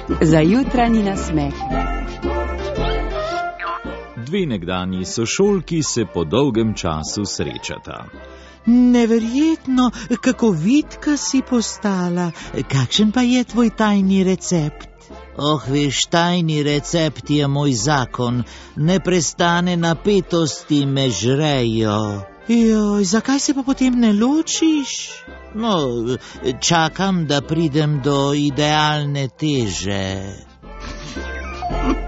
Za jutranji nasmeh. Dve nekdanji sošolki se po dolgem času srečata. Neverjetno, kako vitka si postala. Kakšen pa je tvoj tajni recept? Veš, tajni recept je moj zakon. Neprestane napetosti me žrejo. Joj, zakaj se pa potem ne ločiš? Čakam, da pridem do idealne teže.